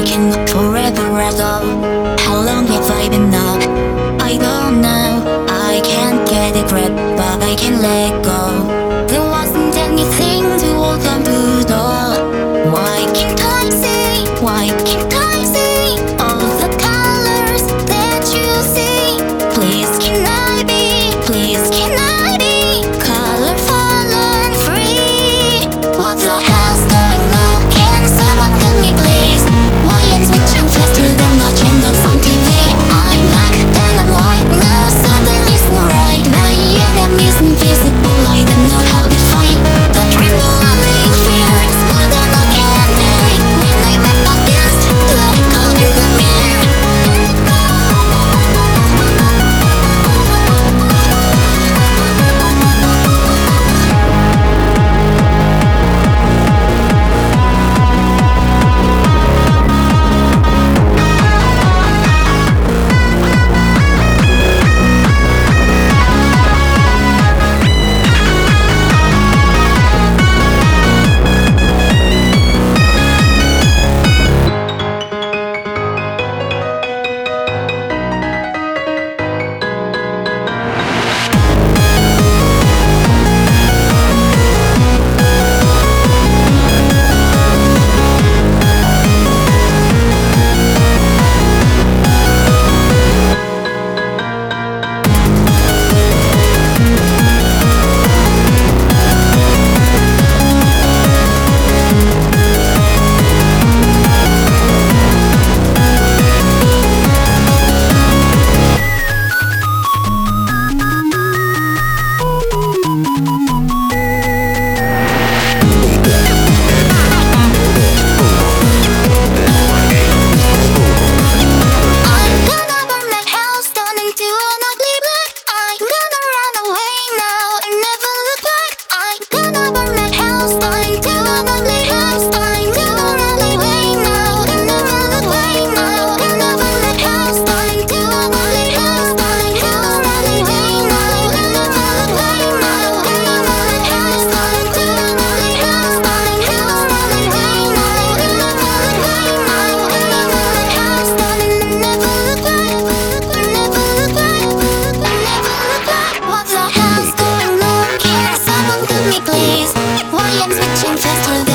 taking forever ago. How long have I been up? I don't know. I can't get a grip, but I can let go. There wasn't anything to open the door. Why can't I see? Why can't I see all the colors that you see? Please can I be? Please can I be colorful and free? What the hell's going on? Can someone tell me please? Why am I switching faster than the channels on TV? I'm black, then I'm white, now suddenly it's right. My enemy's invisible, I don't know how to fight. The trembling fear is more than I can take. When I'm up against the color of the mirror. Please, why I'm switching faster